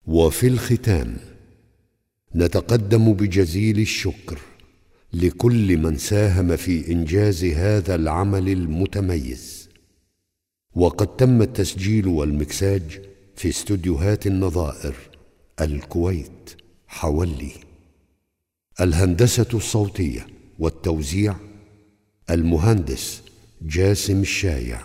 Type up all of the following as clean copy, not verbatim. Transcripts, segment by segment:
وفي الختام نتقدم بجزيل الشكر لكل من ساهم في إنجاز هذا العمل المتميز. وقد تم التسجيل والمكساج في استوديوهات النظائر الكويت حولي. الهندسة الصوتية والتوزيع المهندس جاسم الشايع.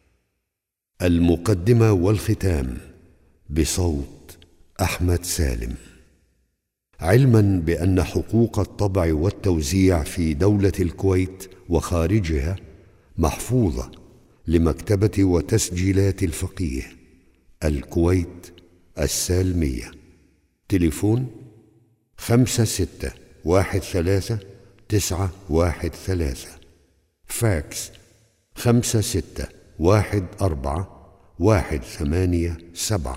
المقدمة والختام بصوت أحمد سالم. علما بأن حقوق الطبع والتوزيع في دولة الكويت وخارجها محفوظة لمكتبة وتسجيلات الفقيه الكويت السالمية. تليفون 5613-913. فاكس 5614-187.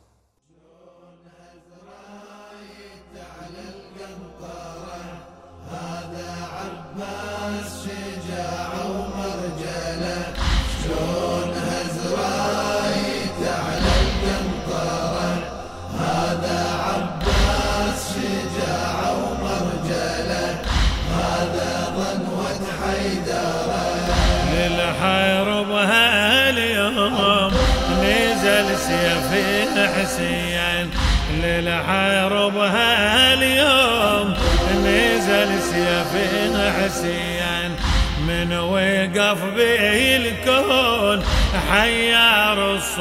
للحرب هاليوم نزل سيف حسين. للحرب هاليوم نزل سيف حسين. من وقف به الكون حيار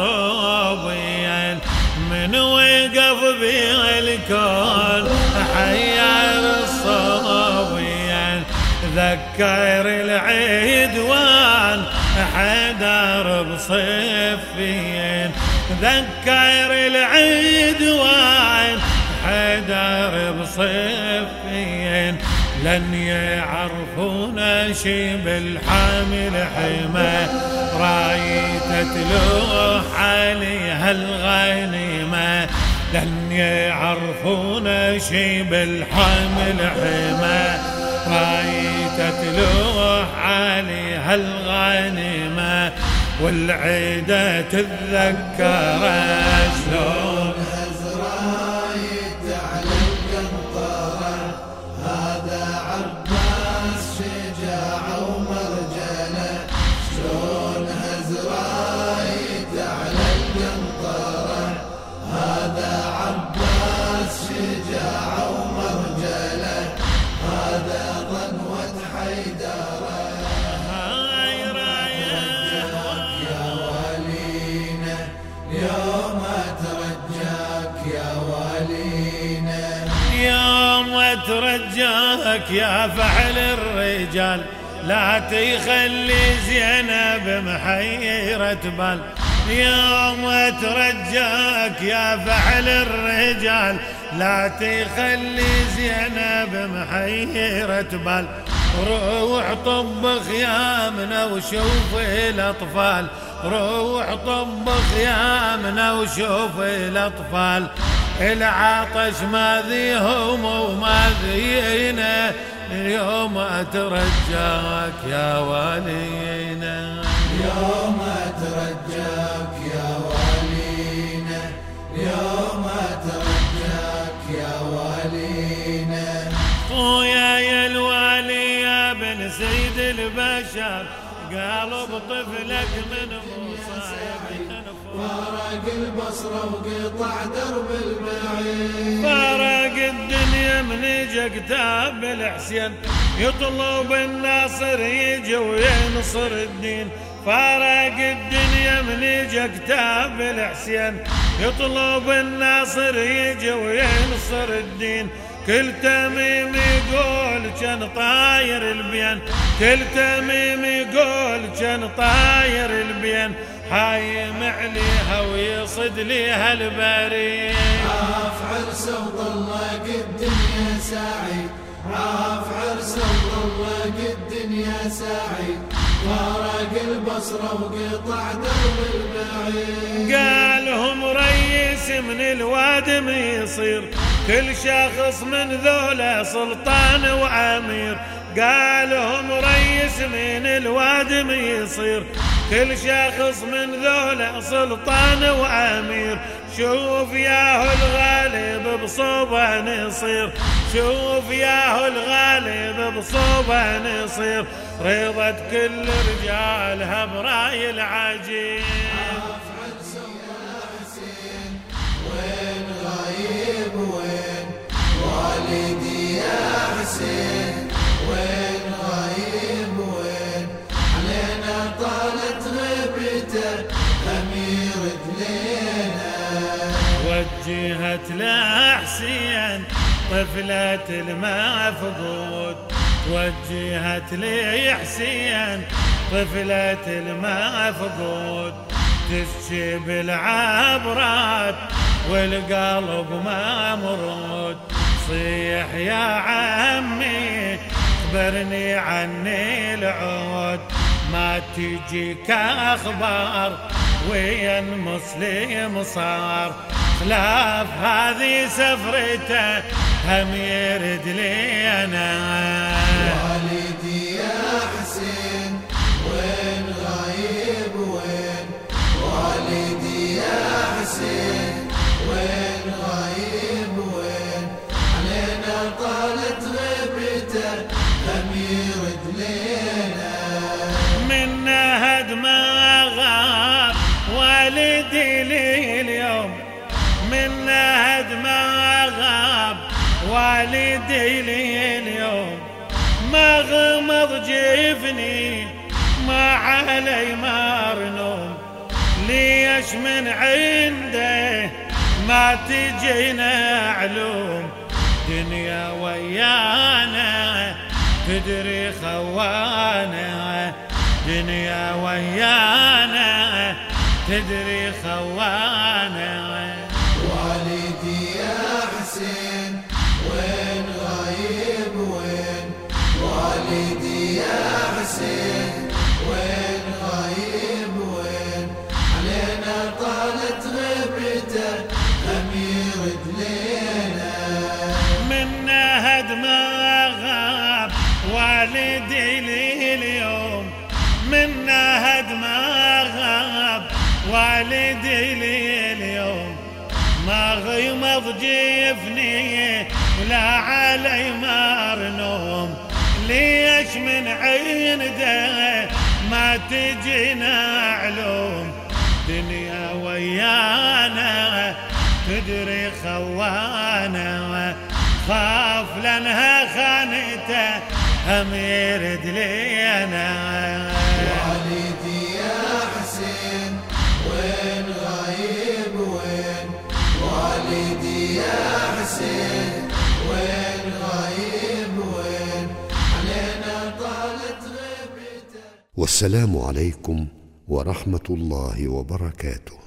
الصوبين. من وقف به الكون حيار الصوبين. ذكر العدوان حدار بصفين. ذكر العدوان حدار بصفين. لن يعرفون شي بالحامل حمى راية تلوح عليها الغنيمة. لن يعرفون شي بالحامل حمى راية تلوح عليها الغنيمة. والعيدة تتذكر شلون هزرايت على القنطرة. هذا عباس شجاعة ومرجلة. شلون هزرايت على القنطرة. هذا عباس شجاعة ومرجلة. هذا ظنوة حيدرة. هاي رايك يا والينا يوم اترجاك يا والينا. يوم اترجاك يا فعل الرجال لا تخلي زينب محيرة بال. يوم اترجاك يا فعل الرجال لا تخلي زينب محيرة بال. روح طبخ يامنا وشوف الأطفال. روح طبخ يامنا وشوف الأطفال. العطش ما ذيهم وما ذينا. اليوم أترجاك يا والينا. يوم أترجاك يا والينا. يوم أترجاك يا والينا. خويا يا الوالي يا بن سيد البشر قلب طفلك من مصايب. فارق البصرة وقطع درب البعيد. فارق الدنيا من اجى كتاب الحسين يطلب الناصر يجي وينصر الدين. فارق الدنيا من اجى كتاب الحسين يطلب الناصر يجي وينصر الدين. كل تميم يقول كان طاير البين. كل تميم يقول كان طاير البين. حايم عليها ويصد ليها البريد. عاف عرسه وطلق الدنيا سعيد. عاف عرسه وطلق الدنيا سعيد. فارق البصرة وقطع درب البعيد. قالهم ريس من الوادم يصير كل شخص من ذولا سلطان وامير. قالهم ريس من الوادم يصير كل شخص من ذولا سلطان وامير. شوف يا الغالي بصوبه نصير، شوف ياهو الغالب بصوبه نصير، رضت كل رجالها براي العجيب. وين غايب وين والدي يا حسين، وين غايب وين علينا طالت غيبته أمير دلينا. وجهت لحسين طفلة المفقود، وجهت لحسين طفلة المفقود، تسجي بالعبرات والقلب ممرود، صيح يا عمي اخبرني عني العود، ما تجيك اخبار وين مسلم صار، خلاف هذه سفرته هم يرد لي انا. والدي يا حسين وين غايب وين، والدي يا حسين وين غايب وين علينا طالت غيبته أمير دلينا. من نهد ما غاب والدي لي اليوم، من نهد ما غاب والدي لي اليوم، ما غمض جفني ما علي مار نوم، ليش من عنده ما تجينا علوم، دنيا ويانا تدري خوانا، دنيا ويانا تدري خوانا. والدي يا حسين وين غايب وين، والدي يا حسين وين غايب وين علينا طالت غيبته أمير دلينا. من نهد ما غاب والدي لي اليوم، من نهد ما غاب والدي لي اليوم، ما غيمض جفني ولا علي مار نوم، ليش من عنده ما تجينا علوم، دنيا ويانا تدري خوانا، خاف لانها خانته هم يرد لينا. والدي يا حسين وين غايب وين، والدي يا حسين وين غايب وين علينا طالت غيبته. والسلام عليكم ورحمة الله وبركاته.